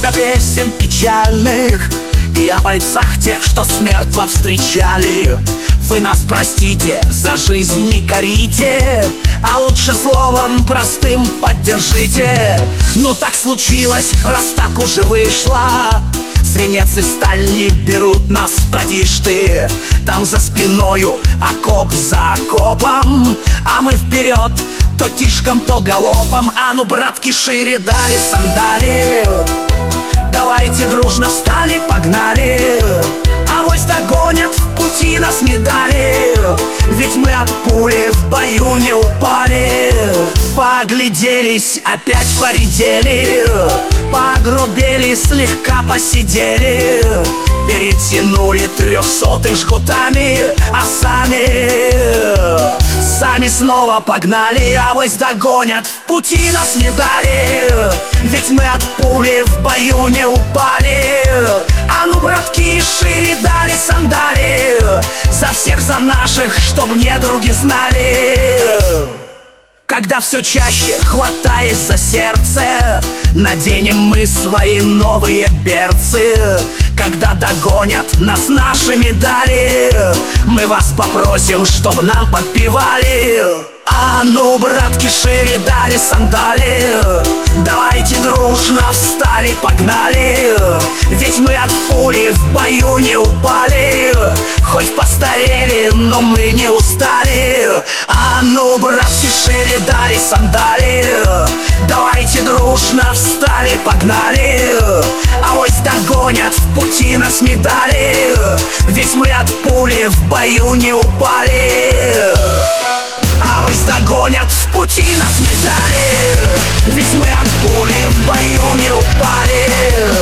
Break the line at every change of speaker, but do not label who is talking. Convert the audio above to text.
много песен печальных и о бойцах тех, что смерть повстречали. Вы нас простите, за жизнь не корите, а лучше словом простым поддержите. Ну так случилось, раз так уже вышло, свинец и сталь не берут нас, подишь ты. Там за спиною окоп за окопом, а мы вперед, то тишком, то галопом. А ну, братки, шире дали сандали, давайте дружно встали, погнали. Авось догонят, в пути нас медали, ведь мы от пули в бою не упали. Погляделись, опять поредели, погрубели, слегка посидели, перетянули 300 жгутами, а сами снова погнали. Авось догонят, в пути нас медали, ведь мы от пули в бою не упали. А ну, братки, шире дали сандали, за всех, за наших, чтоб недруги знали. Когда все чаще, хватаясь за сердце, наденем мы свои новые берцы. Когда догонят нас наши медали, мы вас попросим, чтоб нам подпевали. А ну, братки, шире дали сандали, давайте дружно встали, погнали, ведь мы от пули в бою не упали. Хоть постарели, но мы не устали. А ну, братки, шире дали сандали, давайте дружно встали, погнали. Авось догонят, в пути нас медали, ведь мы от пули в бою не упали. Авось догонят, в пути нас медали, ведь мы от пули в бою не упали.